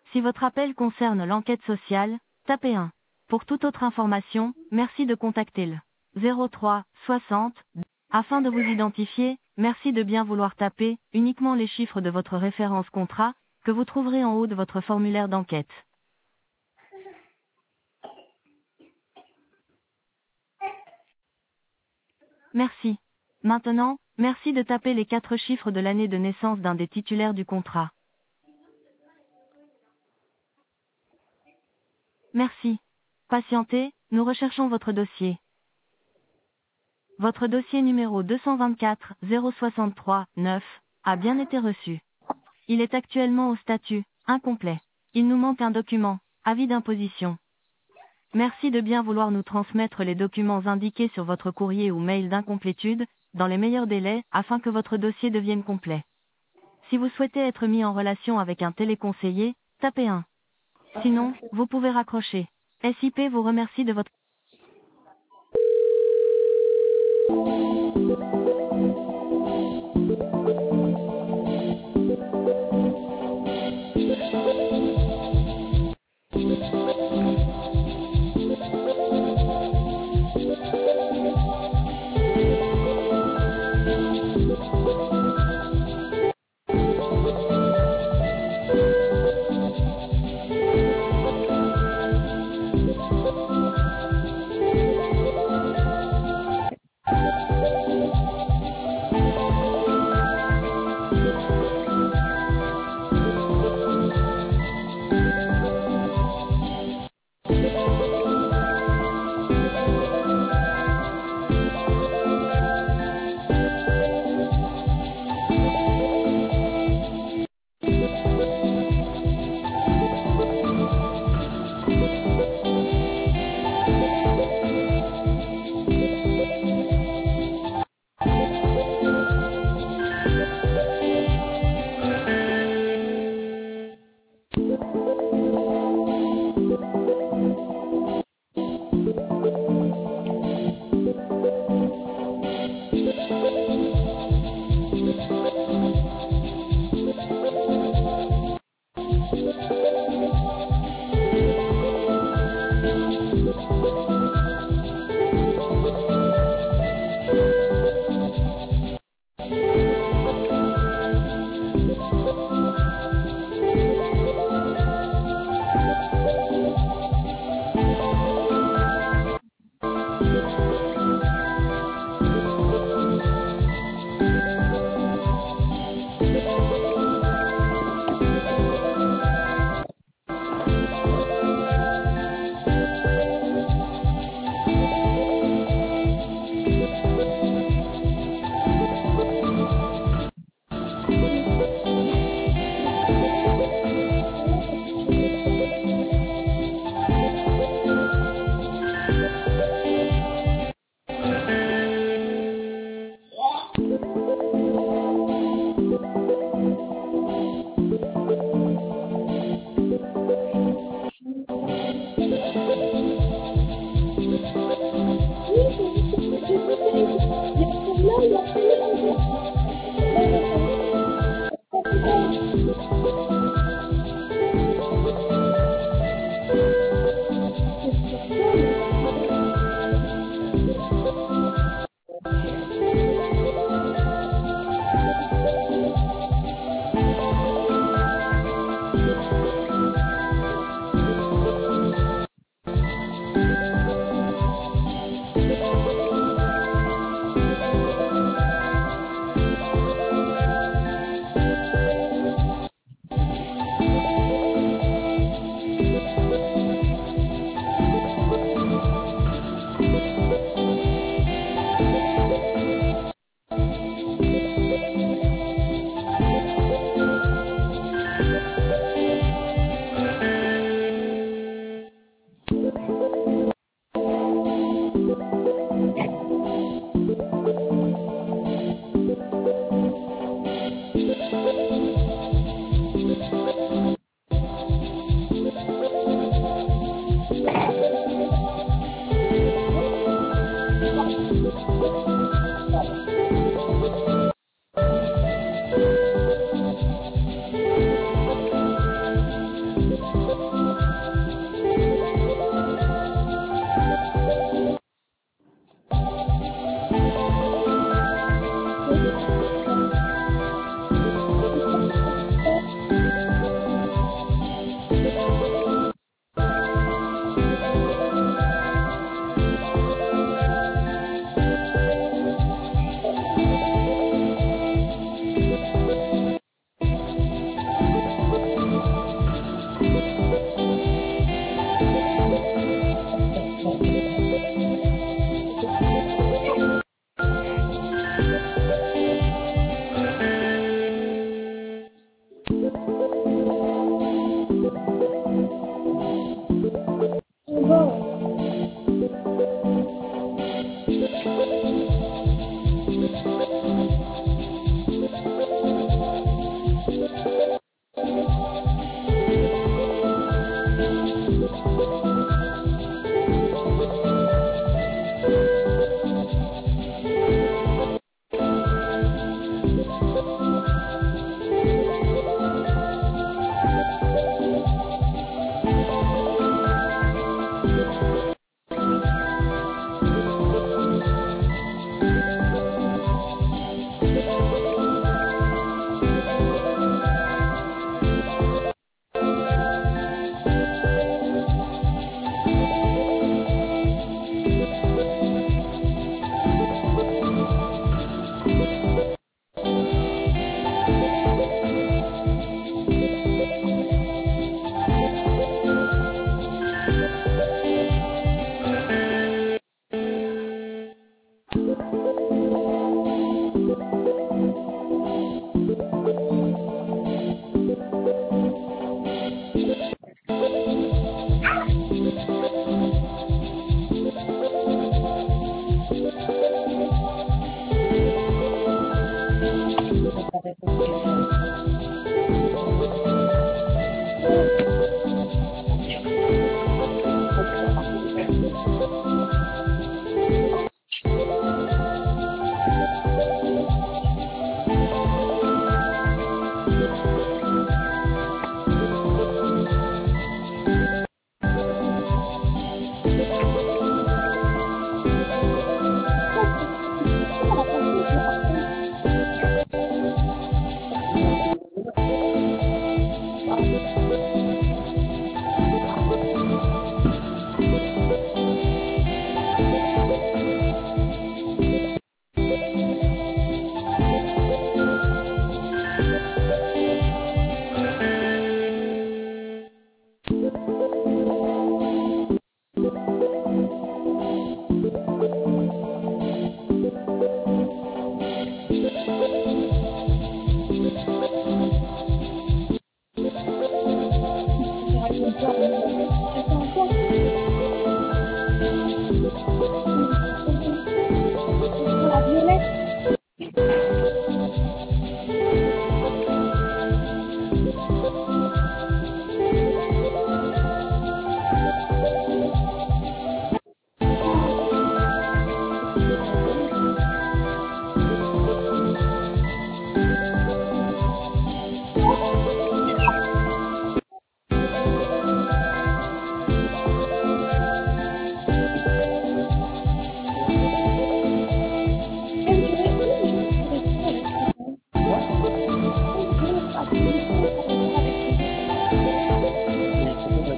Si votre appel concerne l'enquête sociale, tapez 1. Pour toute autre information, merci de contacter le 03 60. Afin de vous identifier, merci de bien vouloir taper uniquement les chiffres de votre référence contrat, que vous trouverez en haut de votre formulaire d'enquête. Merci. Maintenant, merci de taper les 4 chiffres de l'année de naissance d'un des titulaires du contrat. Merci. Patientez, nous recherchons votre dossier. Votre dossier numéro 224 063 9 a bien été reçu. Il est actuellement au statut incomplet. Il nous manque un document, avis d'imposition. Merci de bien vouloir nous transmettre les documents indiqués sur votre courrier ou mail d'incomplétude, dans les meilleurs délais, afin que votre dossier devienne complet. Si vous souhaitez être mis en relation avec un téléconseiller, tapez 1. Sinon, vous pouvez raccrocher. SIP vous remercie de votre...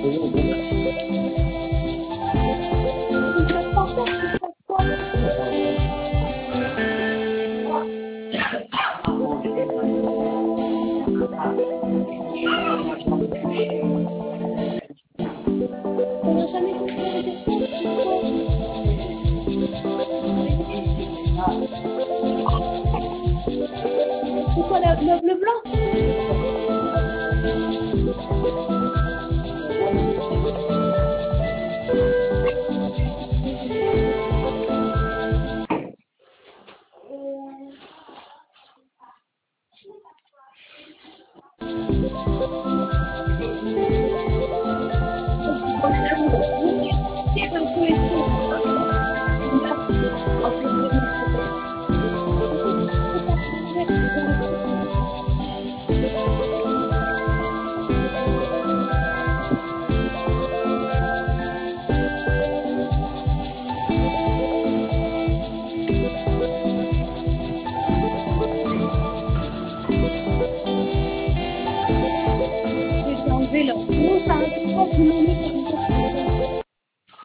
C'est quoi le blanc? Là. Oh, ça a un peu dynamique.